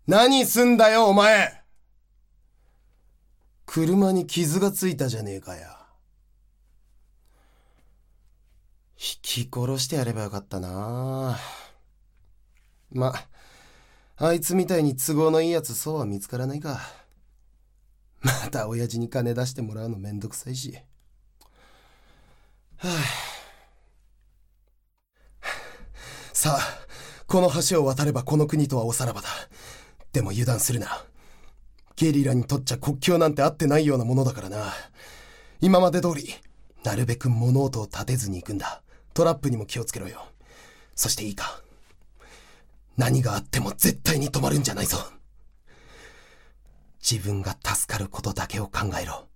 何すんだよお前。車に傷がついたじゃねえかよ。引き殺してやればよかったな。ま、あいつみたいに都合のいいやつそうは見つからないか。また親父に金出してもらうのめんどくさいし。さあ、この橋を渡ればこの国とはおさらばだ。でも油断するな。ゲリラにとっちゃ国境なんてあってないようなものだからな。今まで通り、なるべく物音を立てずに行くんだ。トラップにも気をつけろよ。そしていいか。何があっても絶対に止まるんじゃないぞ。自分が助かることだけを考えろ。